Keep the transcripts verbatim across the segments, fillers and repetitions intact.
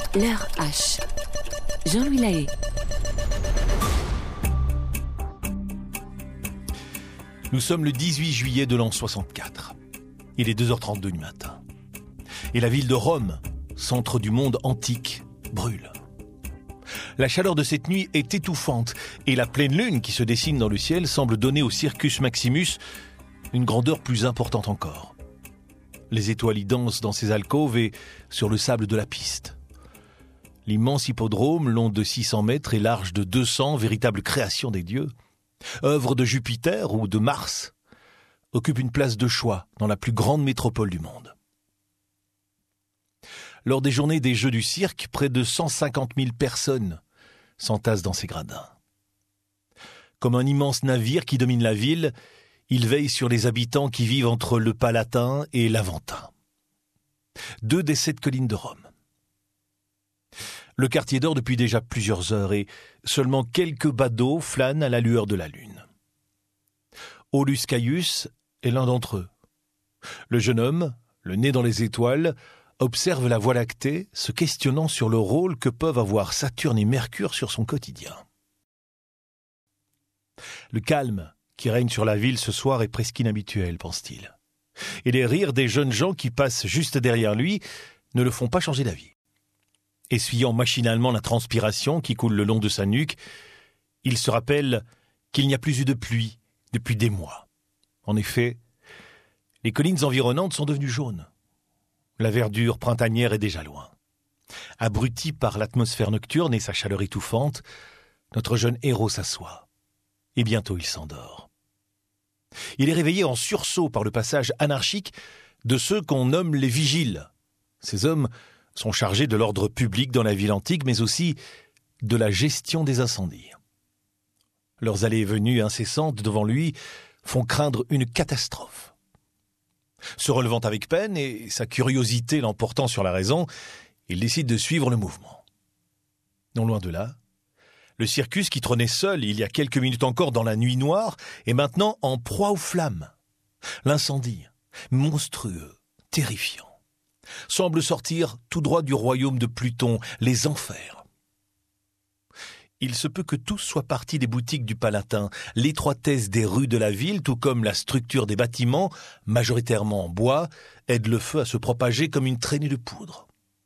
L'heure H. Jean-Louis Lahaye. Nous sommes le dix-huit juillet de l'an soixante-quatre. Il est deux heures trente-deux du matin. Et la ville de Rome, centre du monde antique, brûle. La chaleur de cette nuit est étouffante et la pleine lune qui se dessine dans le ciel semble donner au Circus Maximus une grandeur plus importante encore. Les étoiles y dansent dans ses alcôves et sur le sable de la piste. L'immense hippodrome, long de six cents mètres et large de deux cents, véritable création des dieux, œuvre de Jupiter ou de Mars, occupe une place de choix dans la plus grande métropole du monde. Lors des journées des Jeux du cirque, près de cent cinquante mille personnes s'entassent dans ces gradins. Comme un immense navire qui domine la ville, il veille sur les habitants qui vivent entre le Palatin et l'Aventin. Deux des sept collines de Rome. Le quartier dort depuis déjà plusieurs heures et seulement quelques badauds flânent à la lueur de la lune. Aulus Caius est l'un d'entre eux. Le jeune homme, le nez dans les étoiles, observe la Voie lactée, se questionnant sur le rôle que peuvent avoir Saturne et Mercure sur son quotidien. Le calme qui règne sur la ville ce soir est presque inhabituel, pense-t-il. Et les rires des jeunes gens qui passent juste derrière lui ne le font pas changer d'avis. Essuyant machinalement la transpiration qui coule le long de sa nuque, il se rappelle qu'il n'y a plus eu de pluie depuis des mois. En effet, les collines environnantes sont devenues jaunes. La verdure printanière est déjà loin. Abruti par l'atmosphère nocturne et sa chaleur étouffante, notre jeune héros s'assoit. Et bientôt il s'endort. Il est réveillé en sursaut par le passage anarchique de ceux qu'on nomme les vigiles. Ces hommes sont chargés de l'ordre public dans la ville antique, mais aussi de la gestion des incendies. Leurs allées et venues incessantes devant lui font craindre une catastrophe. Se relevant avec peine et sa curiosité l'emportant sur la raison, il décide de suivre le mouvement. Non loin de là, le circus qui trônait seul il y a quelques minutes encore dans la nuit noire est maintenant en proie aux flammes. L'incendie, monstrueux, terrifiant, semble sortir tout droit du royaume de Pluton, les enfers. Il se peut que tout soit parti des boutiques du Palatin, l'étroitesse des rues de la ville, tout comme la structure des bâtiments, majoritairement en bois, aide le feu à se propager comme une traînée de poudre.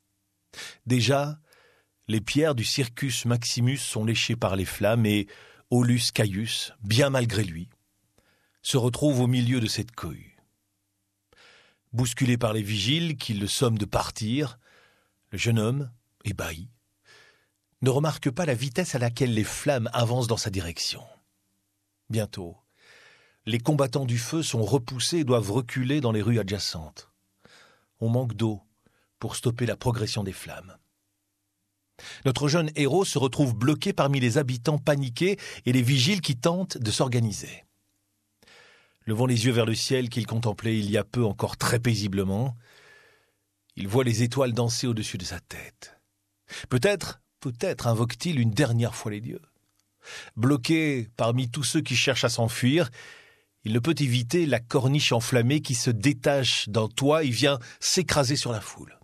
Déjà, les pierres du Circus Maximus sont léchées par les flammes et Aulus Caius, bien malgré lui, se retrouve au milieu de cette cohue. Bousculé par les vigiles qui le somment de partir, le jeune homme, ébahi, ne remarque pas la vitesse à laquelle les flammes avancent dans sa direction. Bientôt, les combattants du feu sont repoussés et doivent reculer dans les rues adjacentes. On manque d'eau pour stopper la progression des flammes. Notre jeune héros se retrouve bloqué parmi les habitants paniqués et les vigiles qui tentent de s'organiser. Levant les yeux vers le ciel qu'il contemplait il y a peu encore très paisiblement, il voit les étoiles danser au-dessus de sa tête. Peut-être, peut-être invoque-t-il une dernière fois les dieux. Bloqué parmi tous ceux qui cherchent à s'enfuir, il ne peut éviter la corniche enflammée qui se détache d'un toit et vient s'écraser sur la foule.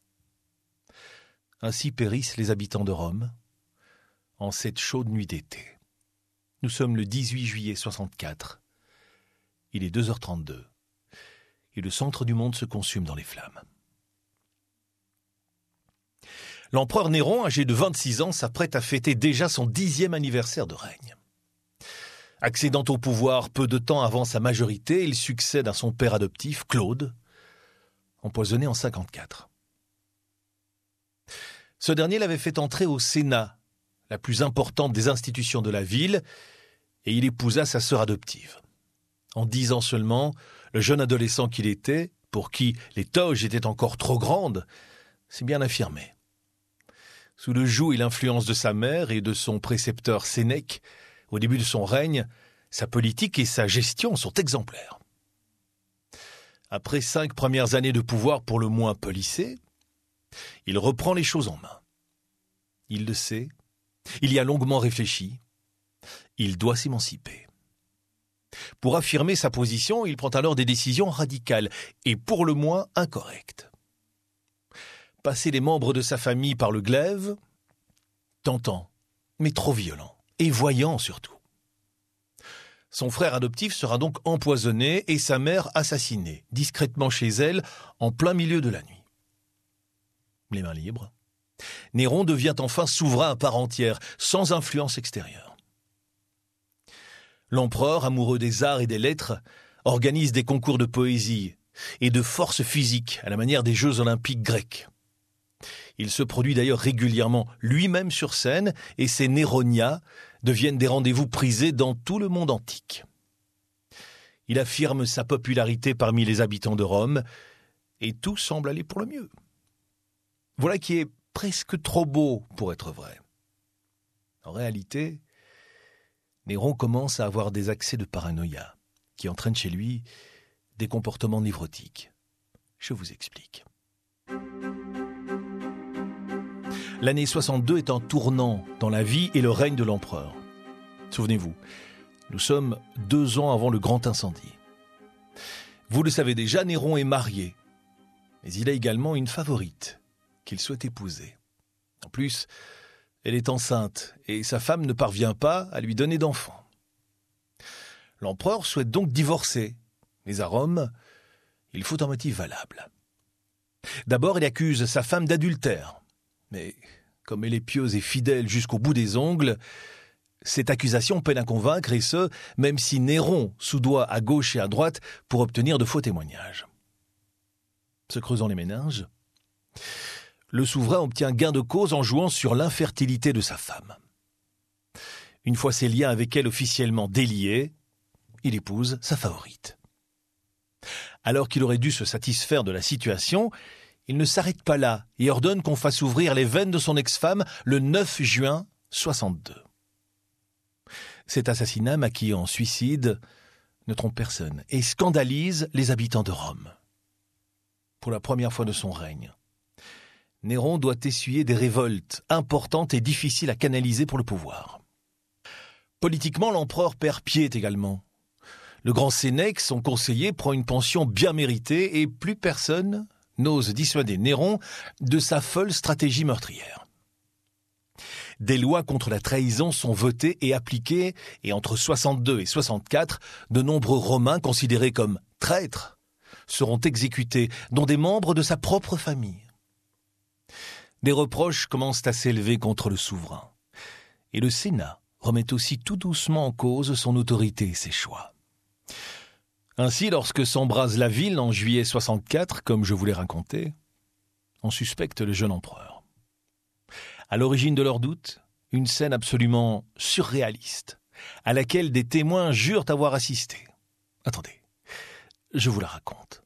Ainsi périssent les habitants de Rome en cette chaude nuit d'été. Nous sommes le dix-huit juillet soixante-quatre. Il est deux heures trente-deux et le centre du monde se consume dans les flammes. L'empereur Néron, âgé de vingt-six ans, s'apprête à fêter déjà son dixième anniversaire de règne. Accédant au pouvoir peu de temps avant sa majorité, il succède à son père adoptif, Claude, empoisonné en cinquante-quatre. Ce dernier l'avait fait entrer au Sénat, la plus importante des institutions de la ville, et il épousa sa sœur adoptive. En dix ans seulement, le jeune adolescent qu'il était, pour qui les toges étaient encore trop grandes, s'est bien affirmé. Sous le joug et l'influence de sa mère et de son précepteur Sénèque, au début de son règne, sa politique et sa gestion sont exemplaires. Après cinq premières années de pouvoir pour le moins policé, il reprend les choses en main. Il le sait, il y a longuement réfléchi, il doit s'émanciper. Pour affirmer sa position, il prend alors des décisions radicales et pour le moins incorrectes. passer les membres de sa famille par le glaive, tentant, mais trop violent, et voyant surtout. Son frère adoptif sera donc empoisonné et sa mère assassinée, discrètement chez elle, en plein milieu de la nuit. Les mains libres, Néron devient enfin souverain à part entière, sans influence extérieure. L'empereur, amoureux des arts et des lettres, organise des concours de poésie et de force physique à la manière des Jeux olympiques grecs. Il se produit d'ailleurs régulièrement lui-même sur scène et ses Néronia deviennent des rendez-vous prisés dans tout le monde antique. Il affirme sa popularité parmi les habitants de Rome et tout semble aller pour le mieux. Voilà qui est presque trop beau pour être vrai. En réalité, Néron commence à avoir des accès de paranoïa qui entraînent chez lui des comportements névrotiques. Je vous explique. L'année soixante-deux est un tournant dans la vie et le règne de l'empereur. Souvenez-vous, nous sommes deux ans avant le grand incendie. Vous le savez déjà, Néron est marié, mais il a également une favorite qu'il souhaite épouser. En plus, elle est enceinte et sa femme ne parvient pas à lui donner d'enfants. L'empereur souhaite donc divorcer, mais à Rome, il faut un motif valable. D'abord, il accuse sa femme d'adultère. Mais comme elle est pieuse et fidèle jusqu'au bout des ongles, cette accusation peine à convaincre, et ce, même si Néron soudoie à gauche et à droite pour obtenir de faux témoignages. Se creusant les méninges, le souverain obtient gain de cause en jouant sur l'infertilité de sa femme. Une fois ses liens avec elle officiellement déliés, il épouse sa favorite. Alors qu'il aurait dû se satisfaire de la situation, il ne s'arrête pas là et ordonne qu'on fasse ouvrir les veines de son ex-femme le neuf juin soixante-deux. Cet assassinat, maquillé en suicide, ne trompe personne et scandalise les habitants de Rome. Pour la première fois de son règne, Néron doit essuyer des révoltes importantes et difficiles à canaliser pour le pouvoir. Politiquement, l'empereur perd pied également. Le grand Sénèque, son conseiller, prend une pension bien méritée et plus personne n'ose dissuader Néron de sa folle stratégie meurtrière. Des lois contre la trahison sont votées et appliquées, et entre soixante-deux et soixante-quatre, de nombreux Romains considérés comme traîtres seront exécutés, dont des membres de sa propre famille. Des reproches commencent à s'élever contre le souverain, et le Sénat remet aussi tout doucement en cause son autorité et ses choix. Ainsi, lorsque s'embrase la ville en juillet soixante-quatre, comme je vous l'ai raconté, on suspecte le jeune empereur. À l'origine de leurs doutes, une scène absolument surréaliste, à laquelle des témoins jurent avoir assisté. Attendez, je vous la raconte.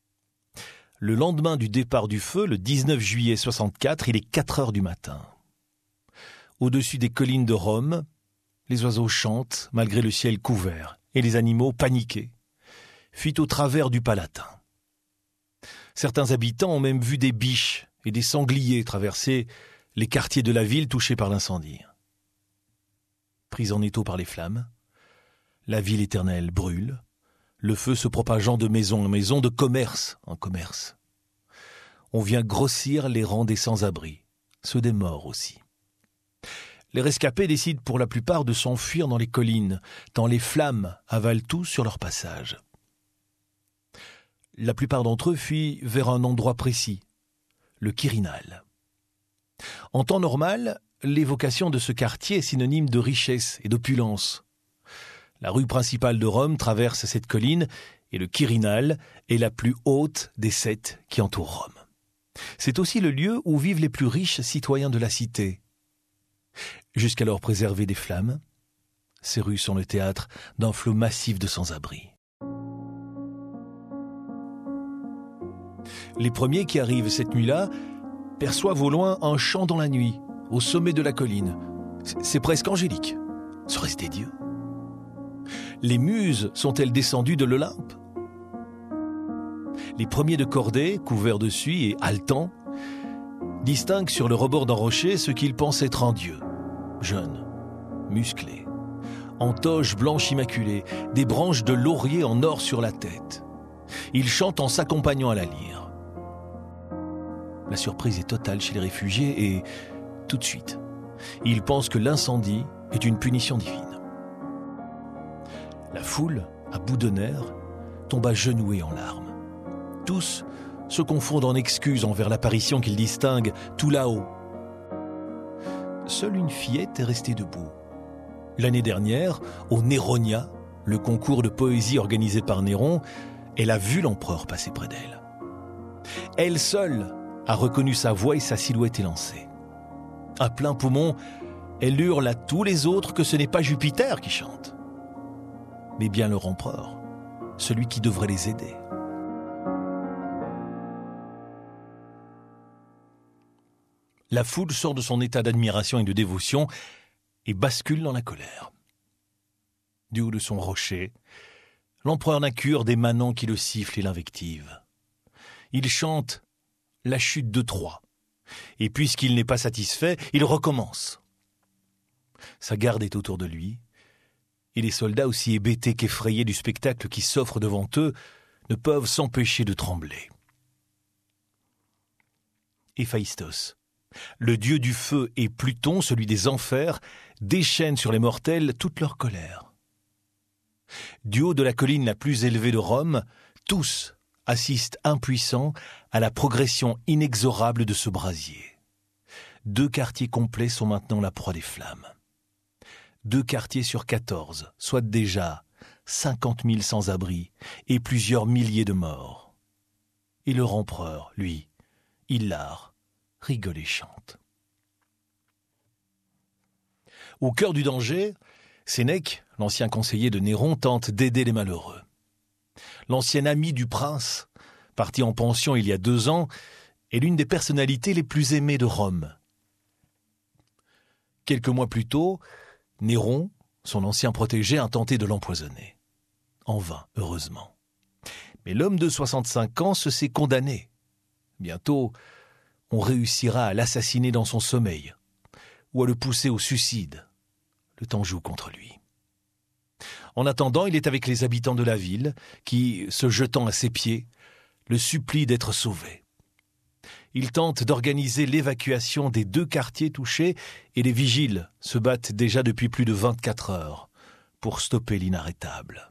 Le lendemain du départ du feu, le dix-neuf juillet soixante-quatre, il est quatre heures du matin. Au-dessus des collines de Rome, les oiseaux chantent malgré le ciel couvert et les animaux paniqués fuient au travers du Palatin. Certains habitants ont même vu des biches et des sangliers traverser les quartiers de la ville touchés par l'incendie. Prise en étau par les flammes, la ville éternelle brûle, le feu se propageant de maison en maison, de commerce en commerce. On vient grossir les rangs des sans-abri, ceux des morts aussi. Les rescapés décident pour la plupart de s'enfuir dans les collines, tant les flammes avalent tout sur leur passage. La plupart d'entre eux fuient vers un endroit précis, le Quirinal. En temps normal, l'évocation de ce quartier est synonyme de richesse et d'opulence. La rue principale de Rome traverse cette colline et le Quirinal est la plus haute des sept qui entourent Rome. C'est aussi le lieu où vivent les plus riches citoyens de la cité. Jusqu'alors préservées des flammes, ces rues sont le théâtre d'un flot massif de sans-abri. Les premiers qui arrivent cette nuit-là perçoivent au loin un chant dans la nuit, au sommet de la colline. C'est presque angélique. Serait-ce des dieux ? Les muses sont-elles descendues de l'Olympe ? Les premiers de cordée, couverts de suie et haletants, distinguent sur le rebord d'un rocher ce qu'ils pensent être un dieu. Jeune, musclé, en toge blanche immaculée, des branches de laurier en or sur la tête. Il chante en s'accompagnant à la lyre. La surprise est totale chez les réfugiés et, tout de suite, ils pensent que l'incendie est une punition divine. La foule, à bout de nerfs, tombe agenouée en larmes. Tous se confondent en excuses envers l'apparition qu'ils distinguent tout là-haut. Seule une fillette est restée debout. L'année dernière, au Néronia, le concours de poésie organisé par Néron, elle a vu l'empereur passer près d'elle. Elle seule a reconnu sa voix et sa silhouette élancée. À plein poumon, elle hurle à tous les autres que ce n'est pas Jupiter qui chante, mais bien leur empereur, celui qui devrait les aider. La foule sort de son état d'admiration et de dévotion et bascule dans la colère. Du haut de son rocher, l'empereur n'a cure des manants qui le sifflent et l'invectivent. Il chante la chute de Troie, et puisqu'il n'est pas satisfait, il recommence. Sa garde est autour de lui, et les soldats, aussi hébétés qu'effrayés du spectacle qui s'offre devant eux, ne peuvent s'empêcher de trembler. Héphaïstos, le dieu du feu, et Pluton, celui des enfers, déchaînent sur les mortels toute leur colère. Du haut de la colline la plus élevée de Rome, tous assistent impuissants à la progression inexorable de ce brasier. Deux quartiers complets sont maintenant la proie des flammes. Deux quartiers sur quatorze, soit déjà cinquante mille sans-abri et plusieurs milliers de morts. Et leur empereur, lui, hilar, rigole et chante. Au cœur du danger, Sénèque, l'ancien conseiller de Néron, tente d'aider les malheureux. L'ancien ami du prince, parti en pension il y a deux ans, est l'une des personnalités les plus aimées de Rome. Quelques mois plus tôt, Néron, son ancien protégé, a tenté de l'empoisonner. En vain, heureusement. Mais l'homme de soixante-cinq ans se sait condamné. Bientôt, on réussira à l'assassiner dans son sommeil ou à le pousser au suicide. Le temps joue contre lui. En attendant, il est avec les habitants de la ville qui, se jetant à ses pieds, le supplient d'être sauvé. Il tente d'organiser l'évacuation des deux quartiers touchés et les vigiles se battent déjà depuis plus de vingt-quatre heures pour stopper l'inarrêtable.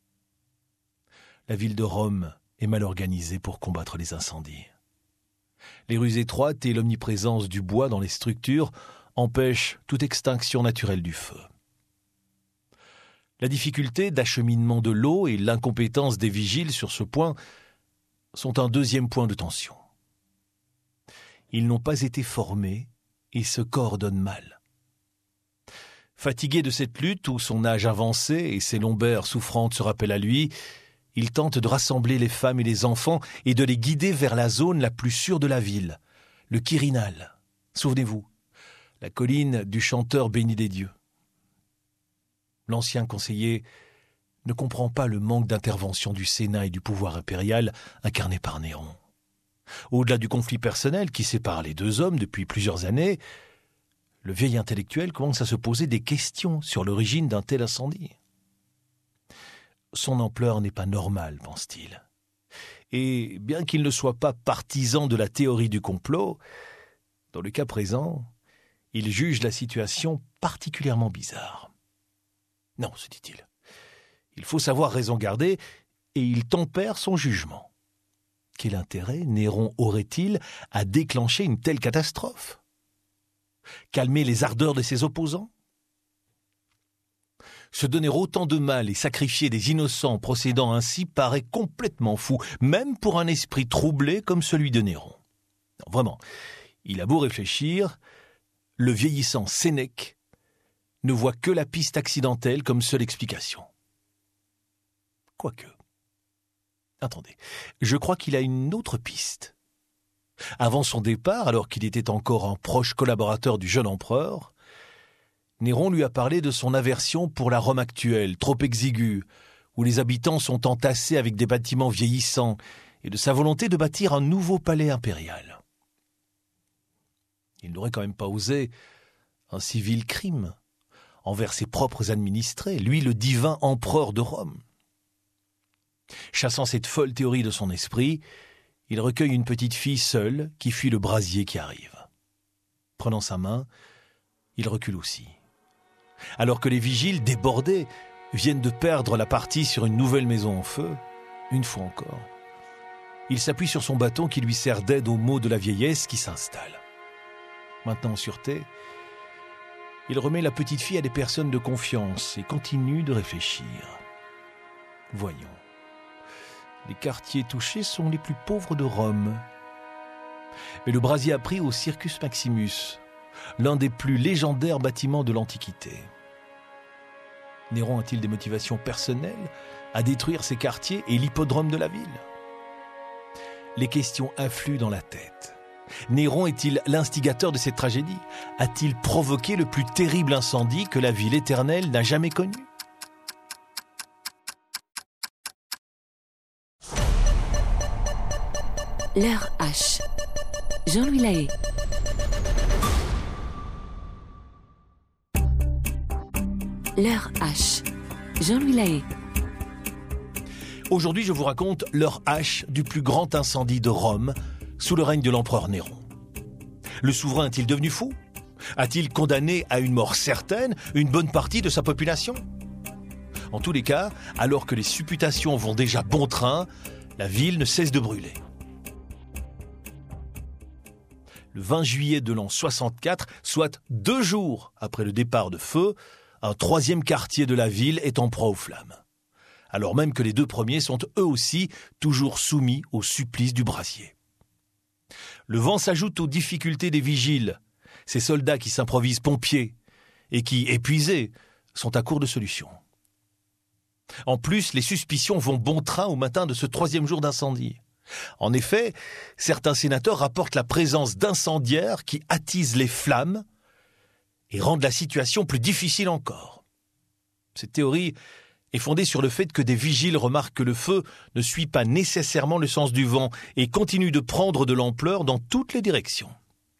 La ville de Rome est mal organisée pour combattre les incendies. Les rues étroites et l'omniprésence du bois dans les structures empêchent toute extinction naturelle du feu. La difficulté d'acheminement de l'eau et l'incompétence des vigiles sur ce point sont un deuxième point de tension. Ils n'ont pas été formés et se coordonnent mal. Fatigué de cette lutte où son âge avancé et ses lombaires souffrantes se rappellent à lui, il tente de rassembler les femmes et les enfants et de les guider vers la zone la plus sûre de la ville, le Quirinal. Souvenez-vous, la colline du chanteur béni des dieux. L'ancien conseiller ne comprend pas le manque d'intervention du Sénat et du pouvoir impérial incarné par Néron. Au-delà du conflit personnel qui sépare les deux hommes depuis plusieurs années, le vieil intellectuel commence à se poser des questions sur l'origine d'un tel incendie. Son ampleur n'est pas normale, pense-t-il. Et bien qu'il ne soit pas partisan de la théorie du complot, dans le cas présent, il juge la situation particulièrement bizarre. Non, se dit-il, il faut savoir raison garder, et il tempère son jugement. Quel intérêt Néron aurait-il à déclencher une telle catastrophe? Calmer les ardeurs de ses opposants? Se donner autant de mal et sacrifier des innocents procédant ainsi paraît complètement fou, même pour un esprit troublé comme celui de Néron. Non, vraiment, il a beau réfléchir, le vieillissant Sénèque ne voit que la piste accidentelle comme seule explication. Quoique. Attendez, je crois qu'il a une autre piste. Avant son départ, alors qu'il était encore un proche collaborateur du jeune empereur, Néron lui a parlé de son aversion pour la Rome actuelle, trop exiguë, où les habitants sont entassés avec des bâtiments vieillissants, et de sa volonté de bâtir un nouveau palais impérial. Il n'aurait quand même pas osé un si vil crime envers ses propres administrés, lui le divin empereur de Rome. Chassant cette folle théorie de son esprit, il recueille une petite fille seule qui fuit le brasier qui arrive. Prenant sa main, il recule aussi. Alors que les vigiles, débordés, viennent de perdre la partie sur une nouvelle maison en feu, une fois encore, il s'appuie sur son bâton qui lui sert d'aide aux maux de la vieillesse qui s'installe. Maintenant en sûreté, il remet la petite fille à des personnes de confiance et continue de réfléchir. Voyons. Les quartiers touchés sont les plus pauvres de Rome. Mais le brasier a pris au Circus Maximus, l'un des plus légendaires bâtiments de l'Antiquité. Néron a-t-il des motivations personnelles à détruire ces quartiers et l'hippodrome de la ville ? Les questions affluent dans la tête. Néron est-il l'instigateur de cette tragédie ? A-t-il provoqué le plus terrible incendie que la ville éternelle n'a jamais connu ? L'heure H. Jean-Louis Lahaye. L'heure H. Jean-Louis Lahaye. Aujourd'hui, je vous raconte l'heure H du plus grand incendie de Rome sous le règne de l'empereur Néron. Le souverain est-il devenu fou ? A-t-il condamné à une mort certaine une bonne partie de sa population ? En tous les cas, alors que les supputations vont déjà bon train, la ville ne cesse de brûler. Le vingt juillet de l'an soixante-quatre, soit deux jours après le départ de feu, un troisième quartier de la ville est en proie aux flammes, alors même que les deux premiers sont eux aussi toujours soumis au supplice du brasier. Le vent s'ajoute aux difficultés des vigiles, ces soldats qui s'improvisent pompiers et qui, épuisés, sont à court de solutions. En plus, les suspicions vont bon train au matin de ce troisième jour d'incendie. En effet, certains sénateurs rapportent la présence d'incendiaires qui attisent les flammes et rendent la situation plus difficile encore. Cette théorie est fondée sur le fait que des vigiles remarquent que le feu ne suit pas nécessairement le sens du vent et continue de prendre de l'ampleur dans toutes les directions.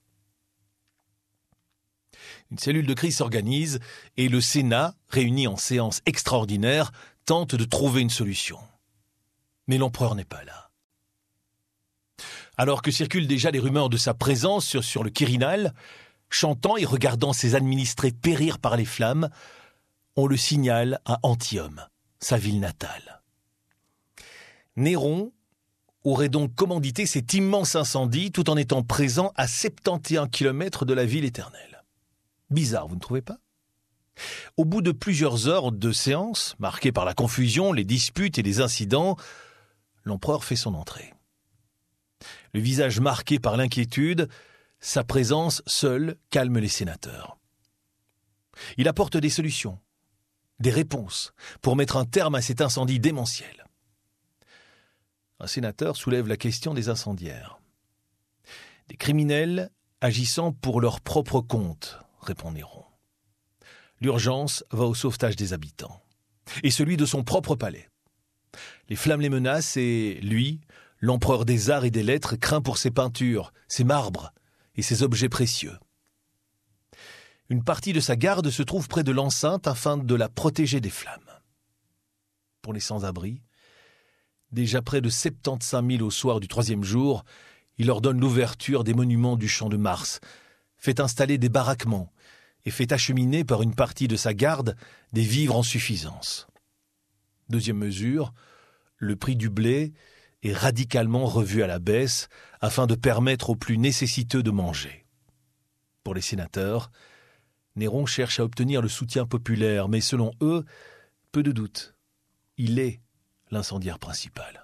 Une cellule de crise s'organise et le Sénat, réuni en séance extraordinaire, tente de trouver une solution. Mais l'empereur n'est pas là. Alors que circulent déjà les rumeurs de sa présence sur, sur le Quirinal, chantant et regardant ses administrés périr par les flammes, on le signale à Antium, sa ville natale. Néron aurait donc commandité cet immense incendie tout en étant présent à soixante et onze kilomètres de la ville éternelle. Bizarre, vous ne trouvez pas ? Au bout de plusieurs heures de séance, marquées par la confusion, les disputes et les incidents, l'empereur fait son entrée. Le visage marqué par l'inquiétude, sa présence seule calme les sénateurs. Il apporte des solutions, des réponses, pour mettre un terme à cet incendie démentiel. Un sénateur soulève la question des incendiaires. Des criminels agissant pour leur propre compte, répond Néron. L'urgence va au sauvetage des habitants, et celui de son propre palais. Les flammes les menacent et lui, l'empereur des arts et des lettres, craint pour ses peintures, ses marbres et ses objets précieux. Une partie de sa garde se trouve près de l'enceinte afin de la protéger des flammes. Pour les sans-abri, déjà près de soixante-quinze mille au soir du troisième jour, il ordonne l'ouverture des monuments du champ de Mars, fait installer des baraquements et fait acheminer par une partie de sa garde des vivres en suffisance. Deuxième mesure, le prix du blé est radicalement revu à la baisse afin de permettre aux plus nécessiteux de manger. Pour les sénateurs, Néron cherche à obtenir le soutien populaire, mais selon eux, peu de doute, il est l'incendiaire principal.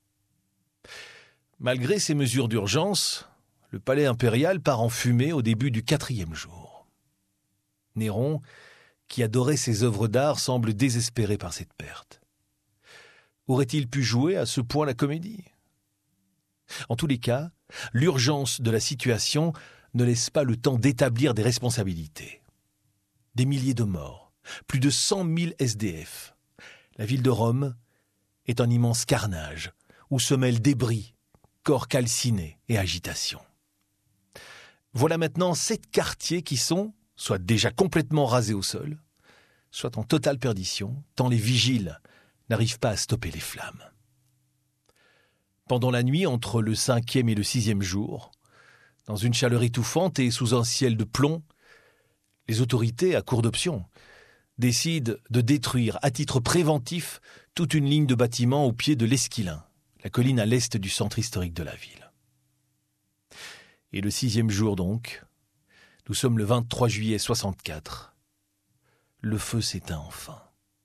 Malgré ces mesures d'urgence, le palais impérial part en fumée au début du quatrième jour. Néron, qui adorait ses œuvres d'art, semble désespéré par cette perte. Aurait-il pu jouer à ce point la comédie ? En tous les cas, l'urgence de la situation ne laisse pas le temps d'établir des responsabilités. Des milliers de morts, plus de cent mille S D F. La ville de Rome est un immense carnage où se mêlent débris, corps calcinés et agitation. Voilà maintenant sept quartiers qui sont soit déjà complètement rasés au sol, soit en totale perdition, tant les vigiles n'arrivent pas à stopper les flammes. Pendant la nuit, entre le cinquième et le sixième jour, dans une chaleur étouffante et sous un ciel de plomb, les autorités, à court d'options, décident de détruire à titre préventif toute une ligne de bâtiments au pied de l'Esquilin, la colline à l'est du centre historique de la ville. Et le sixième jour donc, nous sommes le vingt-trois juillet soixante-quatre, le feu s'éteint enfin.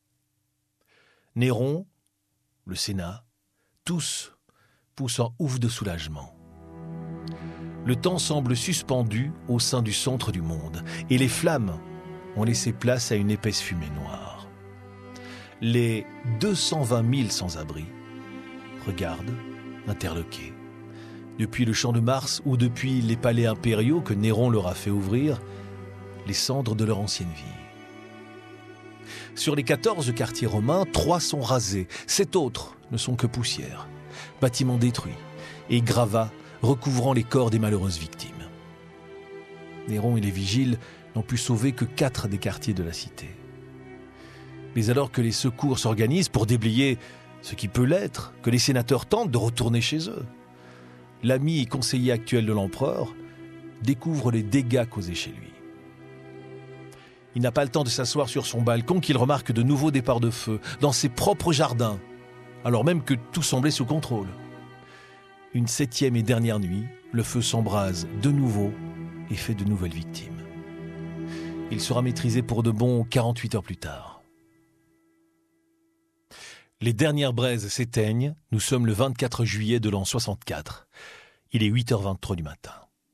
Néron, le Sénat, tous poussent un ouf de soulagement. Le temps semble suspendu au sein du centre du monde, et les flammes ont laissé place à une épaisse fumée noire. Les deux cent vingt mille sans-abri regardent, interloqués. Depuis le Champ de Mars ou depuis les palais impériaux que Néron leur a fait ouvrir, les cendres de leur ancienne vie. Sur les quatorze quartiers romains, trois sont rasés, sept autres ne sont que poussière, bâtiments détruits et gravats recouvrant les corps des malheureuses victimes. Néron et les vigiles n'ont pu sauver que quatre des quartiers de la cité. Mais alors que les secours s'organisent pour déblayer ce qui peut l'être, que les sénateurs tentent de retourner chez eux, l'ami et conseiller actuel de l'empereur découvre les dégâts causés chez lui. Il n'a pas le temps de s'asseoir sur son balcon qu'il remarque de nouveaux départs de feu dans ses propres jardins, alors même que tout semblait sous contrôle. Une septième et dernière nuit, le feu s'embrase de nouveau et fait de nouvelles victimes. Il sera maîtrisé pour de bon quarante-huit heures plus tard. Les dernières braises s'éteignent, nous sommes le vingt-quatre juillet de l'an soixante-quatre. Il est huit heures vingt-trois du matin.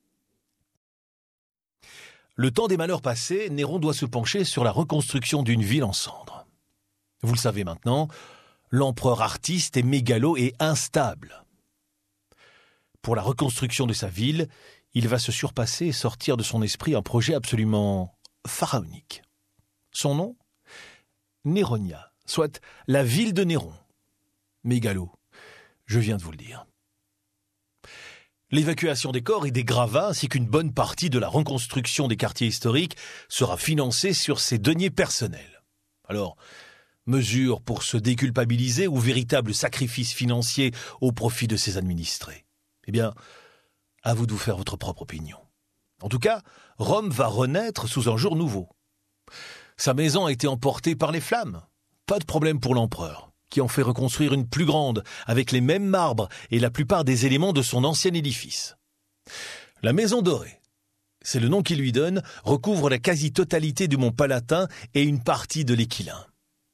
Le temps des malheurs passés, Néron doit se pencher sur la reconstruction d'une ville en cendres. Vous le savez maintenant, l'empereur artiste est mégalo et instable. Pour la reconstruction de sa ville, il va se surpasser et sortir de son esprit un projet absolument pharaonique. Son nom ? Néronia, soit la ville de Néron. Mégalo, je viens de vous le dire. L'évacuation des corps et des gravats, ainsi qu'une bonne partie de la reconstruction des quartiers historiques, sera financée sur ses deniers personnels. Alors, mesure pour se déculpabiliser ou véritable sacrifice financier au profit de ses administrés ? Eh bien, à vous de vous faire votre propre opinion. En tout cas, Rome va renaître sous un jour nouveau. Sa maison a été emportée par les flammes. Pas de problème pour l'empereur, qui en fait reconstruire une plus grande, avec les mêmes marbres et la plupart des éléments de son ancien édifice. La Maison Dorée, c'est le nom qu'il lui donne, recouvre la quasi-totalité du mont Palatin et une partie de l'Équilin.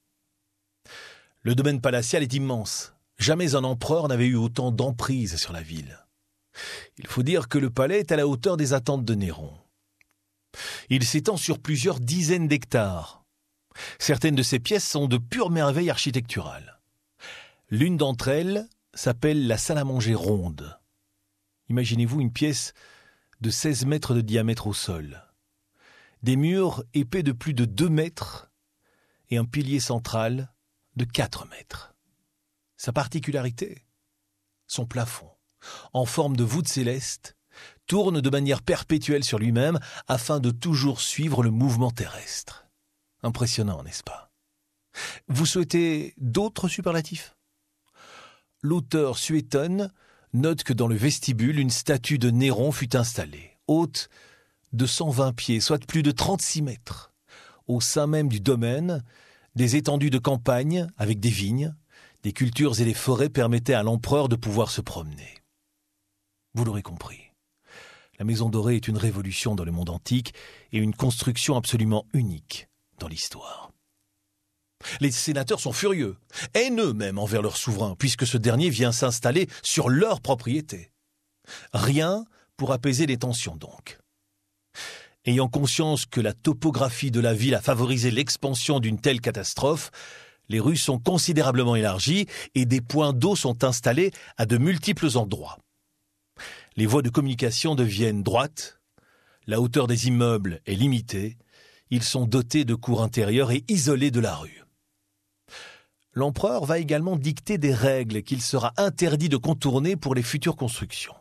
Le domaine palatial est immense. Jamais un empereur n'avait eu autant d'emprise sur la ville. Il faut dire que le palais est à la hauteur des attentes de Néron. Il s'étend sur plusieurs dizaines d'hectares. Certaines de ces pièces sont de pures merveilles architecturales. L'une d'entre elles s'appelle la salle à manger ronde. Imaginez-vous une pièce de seize mètres de diamètre au sol, des murs épais de plus de deux mètres et un pilier central de quatre mètres. Sa particularité, son plafond, en forme de voûte céleste, tourne de manière perpétuelle sur lui-même afin de toujours suivre le mouvement terrestre. Impressionnant, n'est-ce pas ? Vous souhaitez d'autres superlatifs ? L'auteur Suétone note que dans le vestibule, une statue de Néron fut installée, haute de cent vingt pieds, soit plus de trente-six mètres. Au sein même du domaine, des étendues de campagne avec des vignes, des cultures et des forêts permettaient à l'empereur de pouvoir se promener. Vous l'aurez compris, la Maison Dorée est une révolution dans le monde antique et une construction absolument unique dans l'histoire. Les sénateurs sont furieux, haineux même envers leur souverain, puisque ce dernier vient s'installer sur leur propriété. Rien pour apaiser les tensions donc. Ayant conscience que la topographie de la ville a favorisé l'expansion d'une telle catastrophe, les rues sont considérablement élargies et des points d'eau sont installés à de multiples endroits. Les voies de communication deviennent droites, la hauteur des immeubles est limitée, ils sont dotés de cours intérieurs et isolés de la rue. L'empereur va également dicter des règles qu'il sera interdit de contourner pour les futures constructions.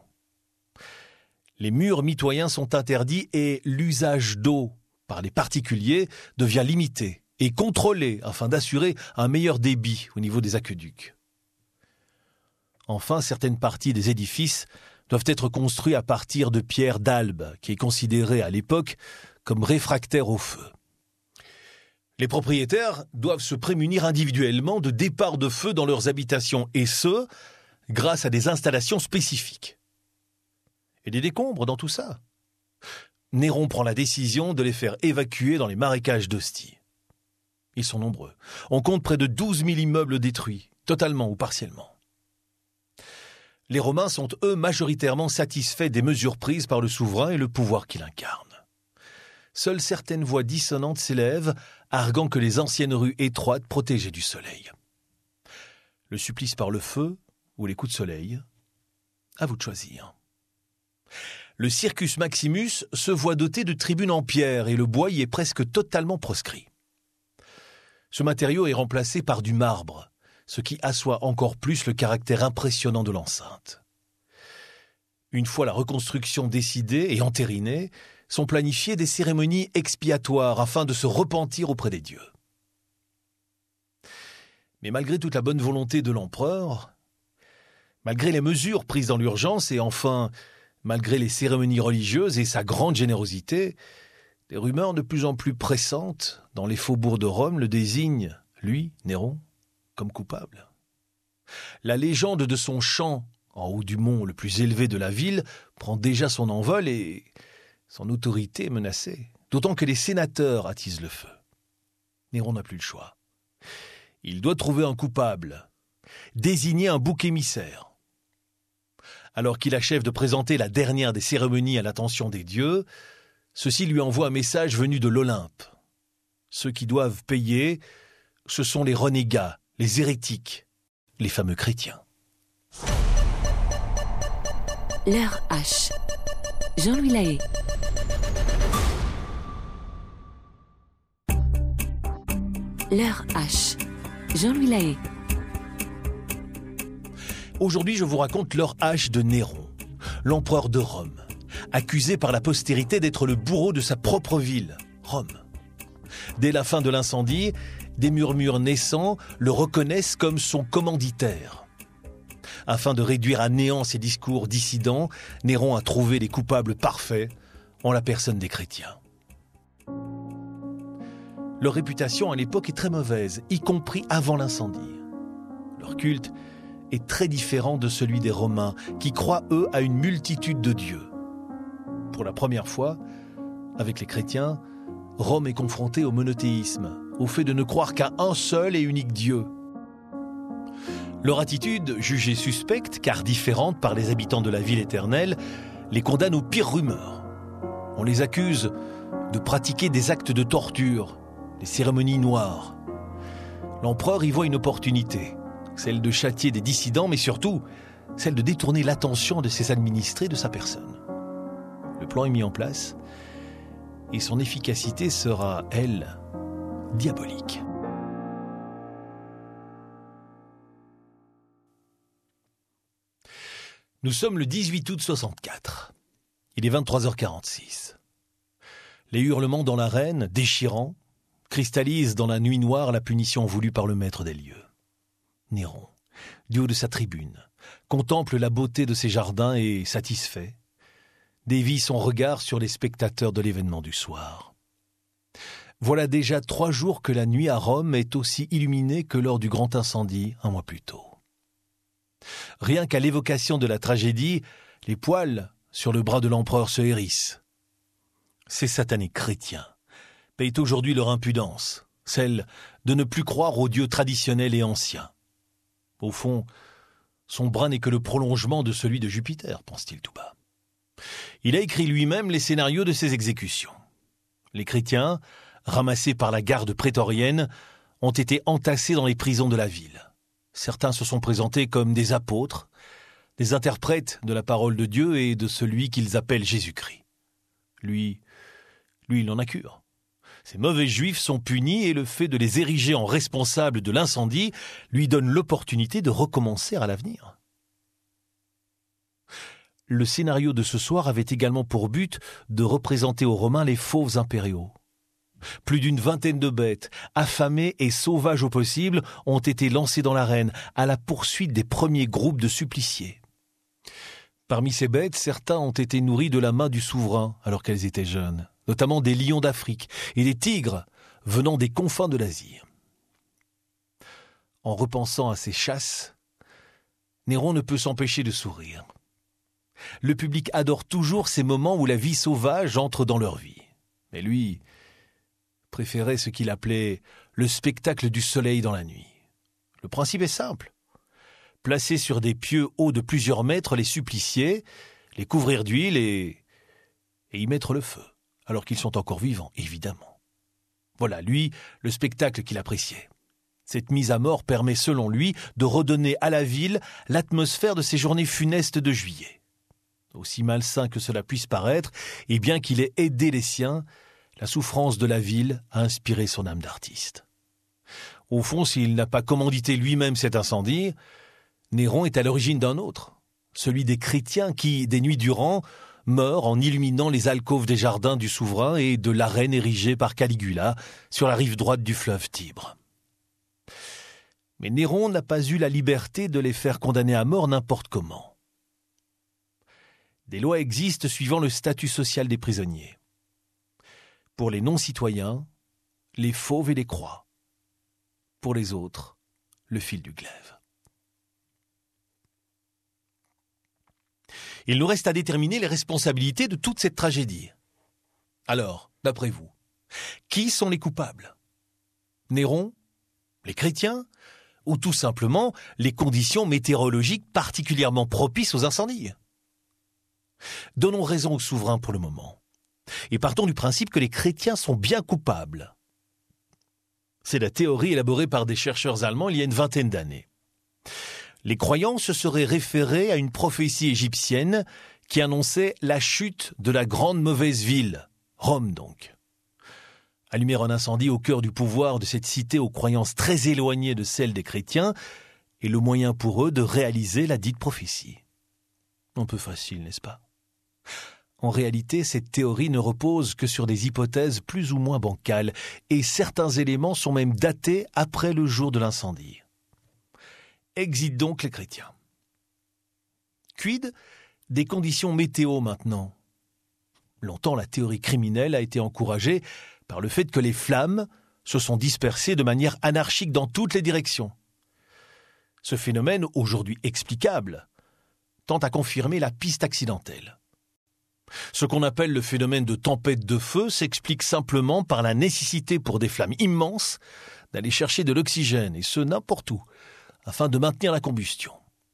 Les murs mitoyens sont interdits et l'usage d'eau par les particuliers devient limité et contrôlé afin d'assurer un meilleur débit au niveau des aqueducs. Enfin, certaines parties des édifices doivent être construits à partir de pierre d'Albe, qui est considérée à l'époque comme réfractaire au feu. Les propriétaires doivent se prémunir individuellement de départs de feu dans leurs habitations, et ce, grâce à des installations spécifiques. Et des décombres dans tout ça. Néron prend la décision de les faire évacuer dans les marécages d'Ostie. Ils sont nombreux. On compte près de douze mille immeubles détruits, totalement ou partiellement. Les Romains sont, eux, majoritairement satisfaits des mesures prises par le souverain et le pouvoir qu'il incarne. Seules certaines voix dissonantes s'élèvent, arguant que les anciennes rues étroites protégeaient du soleil. Le supplice par le feu ou les coups de soleil, à vous de choisir. Le Circus Maximus se voit doté de tribunes en pierre et le bois y est presque totalement proscrit. Ce matériau est remplacé par du marbre, ce qui assoit encore plus le caractère impressionnant de l'enceinte. Une fois la reconstruction décidée et entérinée, sont planifiées des cérémonies expiatoires afin de se repentir auprès des dieux. Mais malgré toute la bonne volonté de l'empereur, malgré les mesures prises dans l'urgence et enfin, malgré les cérémonies religieuses et sa grande générosité, des rumeurs de plus en plus pressantes dans les faubourgs de Rome le désignent, lui, Néron, comme coupable. La légende de son chant, en haut du mont le plus élevé de la ville, prend déjà son envol et son autorité est menacée, d'autant que les sénateurs attisent le feu. Néron n'a plus le choix. Il doit trouver un coupable, désigner un bouc émissaire. Alors qu'il achève de présenter la dernière des cérémonies à l'attention des dieux, ceux-ci lui envoient un message venu de l'Olympe. Ceux qui doivent payer, ce sont les renégats, les hérétiques, les fameux chrétiens. L'heure H. Jean-Louis Lahaye. L'heure H. Jean-Louis Lahaye. Aujourd'hui, je vous raconte l'heure H de Néron, l'empereur de Rome, accusé par la postérité d'être le bourreau de sa propre ville, Rome. Dès la fin de l'incendie, des murmures naissants le reconnaissent comme son commanditaire. Afin de réduire à néant ses discours dissidents, Néron a trouvé les coupables parfaits en la personne des chrétiens. Leur réputation à l'époque est très mauvaise, y compris avant l'incendie. Leur culte est très différent de celui des Romains, qui croient, eux, à une multitude de dieux. Pour la première fois, avec les chrétiens, Rome est confrontée au monothéisme, au fait de ne croire qu'à un seul et unique Dieu. Leur attitude, jugée suspecte, car différente par les habitants de la ville éternelle, les condamne aux pires rumeurs. On les accuse de pratiquer des actes de torture, des cérémonies noires. L'empereur y voit une opportunité, celle de châtier des dissidents, mais surtout celle de détourner l'attention de ses administrés de sa personne. Le plan est mis en place et son efficacité sera, elle, diabolique. Nous sommes le dix-huit août soixante-quatre. Il est vingt-trois heures quarante-six. Les hurlements dans l'arène, déchirants, cristallisent dans la nuit noire la punition voulue par le maître des lieux. Néron, du haut de sa tribune, contemple la beauté de ses jardins et, satisfait, dévie son regard sur les spectateurs de l'événement du soir. Voilà déjà trois jours que la nuit à Rome est aussi illuminée que lors du grand incendie un mois plus tôt. Rien qu'à l'évocation de la tragédie, les poils sur le bras de l'empereur se hérissent. Ces satanés chrétiens payent aujourd'hui leur impudence, celle de ne plus croire aux dieux traditionnels et anciens. Au fond, son bras n'est que le prolongement de celui de Jupiter, pense-t-il tout bas. Il a écrit lui-même les scénarios de ses exécutions. Les chrétiens, ramassés par la garde prétorienne, ont été entassés dans les prisons de la ville. Certains se sont présentés comme des apôtres, des interprètes de la parole de Dieu et de celui qu'ils appellent Jésus-Christ. Lui, lui, il en a cure. Ces mauvais juifs sont punis et le fait de les ériger en responsables de l'incendie lui donne l'opportunité de recommencer à l'avenir. Le scénario de ce soir avait également pour but de représenter aux Romains les fauves impériaux, Plus d'une vingtaine de bêtes, affamées et sauvages au possible, ont été lancées dans l'arène à la poursuite des premiers groupes de suppliciés. Parmi ces bêtes, certains ont été nourris de la main du souverain alors qu'elles étaient jeunes, notamment des lions d'Afrique et des tigres venant des confins de l'Asie. En repensant à ces chasses, Néron ne peut s'empêcher de sourire. Le public adore toujours ces moments où la vie sauvage entre dans leur vie. Mais lui préférait ce qu'il appelait le spectacle du soleil dans la nuit. Le principe est simple. Placer sur des pieux hauts de plusieurs mètres les suppliciés, les couvrir d'huile et, et y mettre le feu, alors qu'ils sont encore vivants, évidemment. Voilà, lui, le spectacle qu'il appréciait. Cette mise à mort permet, selon lui, de redonner à la ville l'atmosphère de ces journées funestes de juillet. Aussi malsain que cela puisse paraître, et bien qu'il ait aidé les siens, la souffrance de la ville a inspiré son âme d'artiste. Au fond, s'il n'a pas commandité lui-même cet incendie, Néron est à l'origine d'un autre, celui des chrétiens qui, des nuits durant, meurent en illuminant les alcôves des jardins du souverain et de l'arène érigée par Caligula sur la rive droite du fleuve Tibre. Mais Néron n'a pas eu la liberté de les faire condamner à mort n'importe comment. Des lois existent suivant le statut social des prisonniers. Pour les non-citoyens, les fauves et les croix. Pour les autres, le fil du glaive. Il nous reste à déterminer les responsabilités de toute cette tragédie. Alors, d'après vous, qui sont les coupables ? Néron ? Les chrétiens ? Ou tout simplement les conditions météorologiques particulièrement propices aux incendies ? Donnons raison au souverain pour le moment. Et partons du principe que les chrétiens sont bien coupables. C'est la théorie élaborée par des chercheurs allemands il y a une vingtaine d'années. Les croyants se seraient référés à une prophétie égyptienne qui annonçait la chute de la grande mauvaise ville, Rome donc. Allumer un incendie au cœur du pouvoir de cette cité aux croyances très éloignées de celles des chrétiens est le moyen pour eux de réaliser la dite prophétie. Un peu facile, n'est-ce pas ? En réalité, cette théorie ne repose que sur des hypothèses plus ou moins bancales, et certains éléments sont même datés après le jour de l'incendie. Exit donc les chrétiens. Quid des conditions météo maintenant ? Longtemps, la théorie criminelle a été encouragée par le fait que les flammes se sont dispersées de manière anarchique dans toutes les directions. Ce phénomène, aujourd'hui explicable, tend à confirmer la piste accidentelle. Ce qu'on appelle le phénomène de tempête de feu s'explique simplement par la nécessité pour des flammes immenses d'aller chercher de l'oxygène, et ce n'importe où, afin de maintenir la combustion.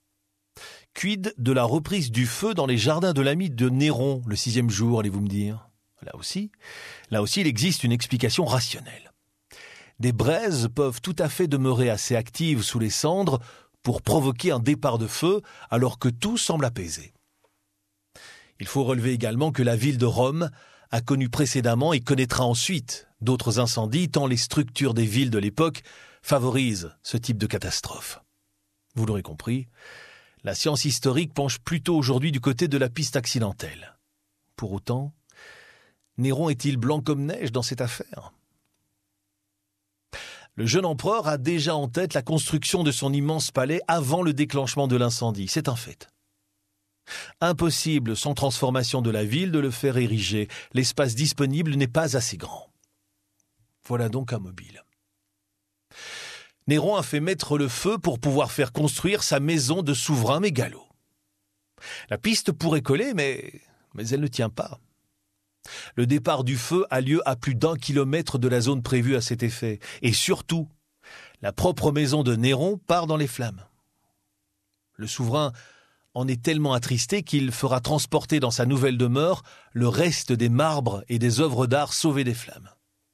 Quid de la reprise du feu dans les jardins de l'ami de Néron, le sixième jour, allez-vous me dire ? Là aussi, là aussi, il existe une explication rationnelle. Des braises peuvent tout à fait demeurer assez actives sous les cendres pour provoquer un départ de feu alors que tout semble apaisé. Il faut relever également que la ville de Rome a connu précédemment et connaîtra ensuite d'autres incendies, tant les structures des villes de l'époque favorisent ce type de catastrophe. Vous l'aurez compris, la science historique penche plutôt aujourd'hui du côté de la piste accidentelle. Pour autant, Néron est-il blanc comme neige dans cette affaire ? Le jeune empereur a déjà en tête la construction de son immense palais avant le déclenchement de l'incendie, c'est un fait. Impossible, sans transformation de la ville, de le faire ériger. L'espace disponible n'est pas assez grand. Voilà donc un mobile. Néron a fait mettre le feu pour pouvoir faire construire sa maison de souverain mégalo. La piste pourrait coller, mais, mais elle ne tient pas. Le départ du feu a lieu à plus d'un kilomètre de la zone prévue à cet effet. Et surtout, la propre maison de Néron part dans les flammes. Le souverain en est tellement attristé qu'il fera transporter dans sa nouvelle demeure le reste des marbres et des œuvres d'art sauvées des flammes.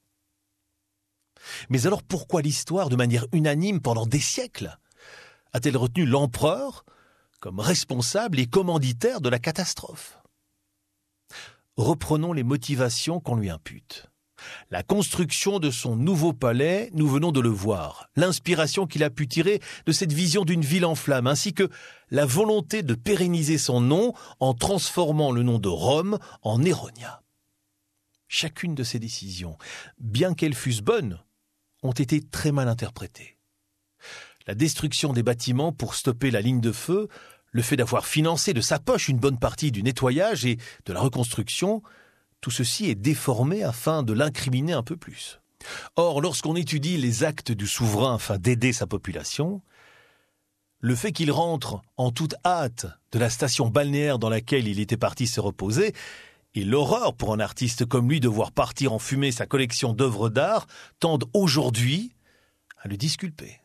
Mais alors pourquoi l'histoire, de manière unanime pendant des siècles, a-t-elle retenu l'empereur comme responsable et commanditaire de la catastrophe ? Reprenons les motivations qu'on lui impute. La construction de son nouveau palais, nous venons de le voir, l'inspiration qu'il a pu tirer de cette vision d'une ville en flammes, ainsi que la volonté de pérenniser son nom en transformant le nom de Rome en Néronia. chacune de ces décisions, bien qu'elles fussent bonnes, ont été très mal interprétées. La destruction des bâtiments pour stopper la ligne de feu, le fait d'avoir financé de sa poche une bonne partie du nettoyage et de la reconstruction, tout ceci est déformé afin de l'incriminer un peu plus. Or, lorsqu'on étudie les actes du souverain afin d'aider sa population, le fait qu'il rentre en toute hâte de la station balnéaire dans laquelle il était parti se reposer, et l'horreur pour un artiste comme lui de voir partir en fumée sa collection d'œuvres d'art tendent aujourd'hui à le disculper.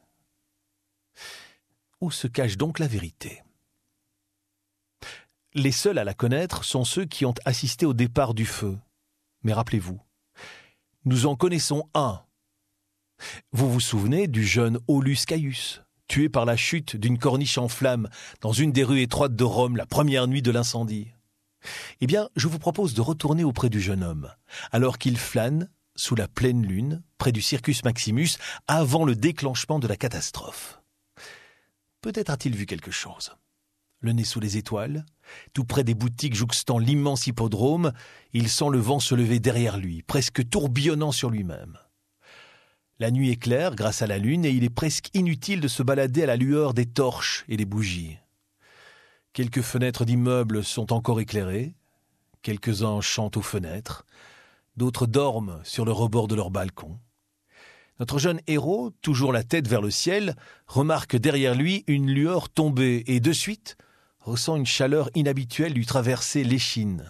Où se cache donc la vérité ? Les seuls à la connaître sont ceux qui ont assisté au départ du feu. Mais rappelez-vous, nous en connaissons un. Vous vous souvenez du jeune Aulus Caius, tué par la chute d'une corniche en flammes dans une des rues étroites de Rome la première nuit de l'incendie ? Eh bien, je vous propose de retourner auprès du jeune homme, alors qu'il flâne sous la pleine lune, près du Circus Maximus, avant le déclenchement de la catastrophe. Peut-être a-t-il vu quelque chose. Le nez sous les étoiles, tout près des boutiques jouxtant l'immense hippodrome, il sent le vent se lever derrière lui, presque tourbillonnant sur lui-même. La nuit est claire grâce à la lune et il est presque inutile de se balader à la lueur des torches et des bougies. Quelques fenêtres d'immeubles sont encore éclairées, quelques-uns chantent aux fenêtres, d'autres dorment sur le rebord de leur balcon. Notre jeune héros, toujours la tête vers le ciel, remarque derrière lui une lueur tombée et de suite ressent une chaleur inhabituelle lui traverser l'échine.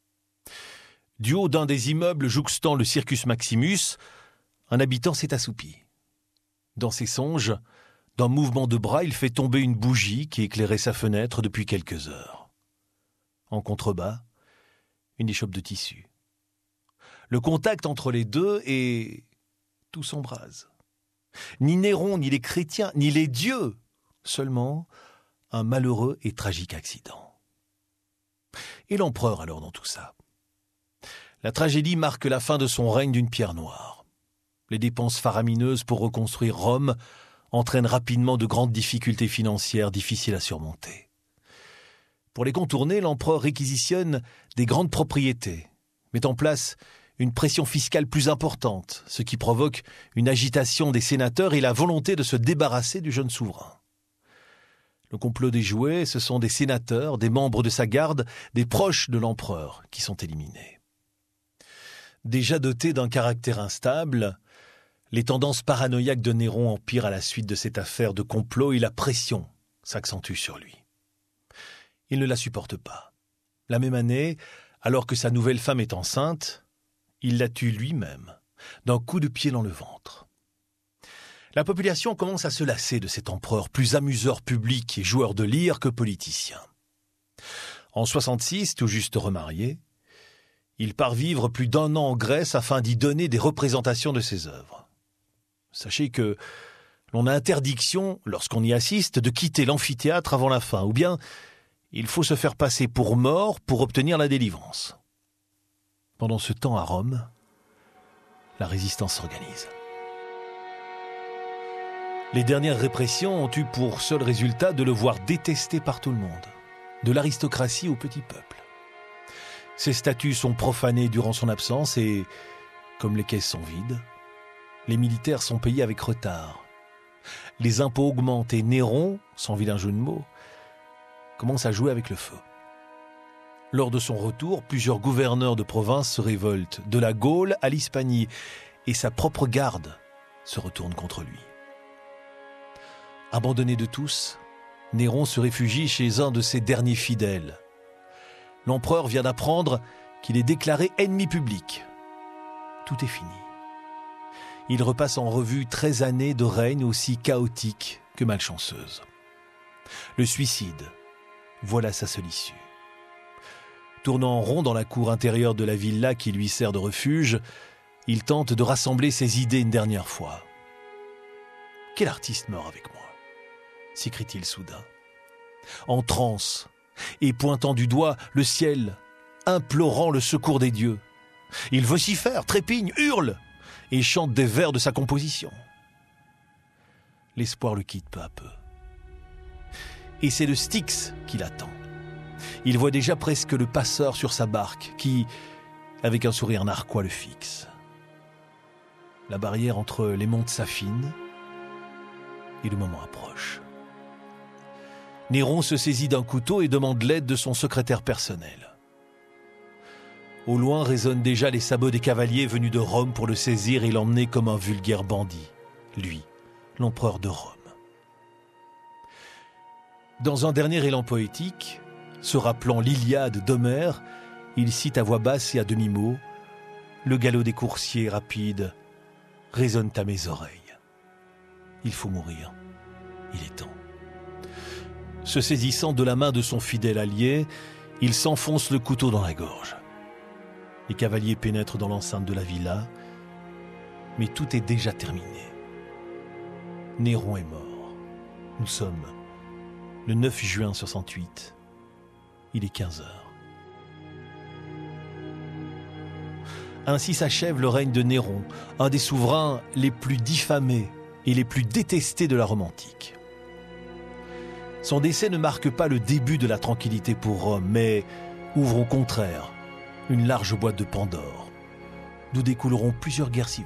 Du haut d'un des immeubles jouxtant le Circus Maximus, un habitant s'est assoupi. Dans ses songes, d'un mouvement de bras, il fait tomber une bougie qui éclairait sa fenêtre depuis quelques heures. En contrebas, une échoppe de tissu. Le contact entre les deux et tout s'embrase. Ni Néron, ni les chrétiens, ni les dieux, seulement un malheureux et tragique accident. Et l'empereur alors dans tout ça ? La tragédie marque la fin de son règne d'une pierre noire. Les dépenses faramineuses pour reconstruire Rome entraînent rapidement de grandes difficultés financières difficiles à surmonter. Pour les contourner, l'empereur réquisitionne des grandes propriétés, met en place une pression fiscale plus importante, ce qui provoque une agitation des sénateurs et la volonté de se débarrasser du jeune souverain. Le complot déjoué, ce sont des sénateurs, des membres de sa garde, des proches de l'empereur qui sont éliminés. Déjà doté d'un caractère instable, les tendances paranoïaques de Néron empirent à la suite de cette affaire de complot et la pression s'accentue sur lui. Il ne la supporte pas. La même année, alors que sa nouvelle femme est enceinte, il la tue lui-même, d'un coup de pied dans le ventre. La population commence à se lasser de cet empereur, plus amuseur public et joueur de lyre que politicien. En soixante-six, tout juste remarié, il part vivre plus d'un an en Grèce afin d'y donner des représentations de ses œuvres. Sachez que l'on a interdiction, lorsqu'on y assiste, de quitter l'amphithéâtre avant la fin, ou bien il faut se faire passer pour mort pour obtenir la délivrance. Pendant ce temps à Rome, la résistance s'organise. Les dernières répressions ont eu pour seul résultat de le voir détesté par tout le monde, de l'aristocratie au petit peuple. Ses statues sont profanées durant son absence et, comme les caisses sont vides, les militaires sont payés avec retard. Les impôts augmentent et Néron, sans vilain jeu de mots, commence à jouer avec le feu. Lors de son retour, plusieurs gouverneurs de province se révoltent, de la Gaule à l'Hispanie, et sa propre garde se retourne contre lui. Abandonné de tous, Néron se réfugie chez un de ses derniers fidèles. L'empereur vient d'apprendre qu'il est déclaré ennemi public. Tout est fini. Il repasse en revue treize années de règne aussi chaotique que malchanceuse. Le suicide, voilà sa seule issue. Tournant en rond dans la cour intérieure de la villa qui lui sert de refuge, il tente de rassembler ses idées une dernière fois. « Quel artiste meurt avec moi ?» s'écrie-t-il soudain. En transe, et pointant du doigt le ciel, implorant le secours des dieux. Il vocifère, trépigne, hurle, et chante des vers de sa composition. L'espoir le quitte peu à peu. Et c'est le Styx qui l'attend. Il voit déjà presque le passeur sur sa barque, qui, avec un sourire narquois le fixe. La barrière entre les mondes s'affine et le moment approche. Néron se saisit d'un couteau et demande l'aide de son secrétaire personnel. Au loin résonnent déjà les sabots des cavaliers venus de Rome pour le saisir et l'emmener comme un vulgaire bandit, lui, l'empereur de Rome. Dans un dernier élan poétique, se rappelant l'Iliade d'Homère, il cite à voix basse et à demi-mot « Le galop des coursiers rapides résonne à mes oreilles. Il faut mourir, il est temps. » Se saisissant de la main de son fidèle allié, il s'enfonce le couteau dans la gorge. Les cavaliers pénètrent dans l'enceinte de la villa, mais tout est déjà terminé. Néron est mort. Nous sommes le neuf juin soixante-huit. Il est quinze heures. Ainsi s'achève le règne de Néron, un des souverains les plus diffamés et les plus détestés de la Rome antique. Son décès ne marque pas le début de la tranquillité pour Rome, mais ouvre au contraire une large boîte de Pandore, d'où découleront plusieurs guerres civiles.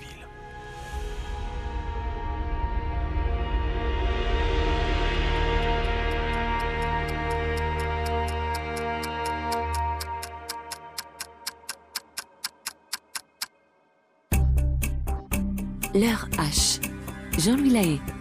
L'heure H. Jean-Louis Lahaye.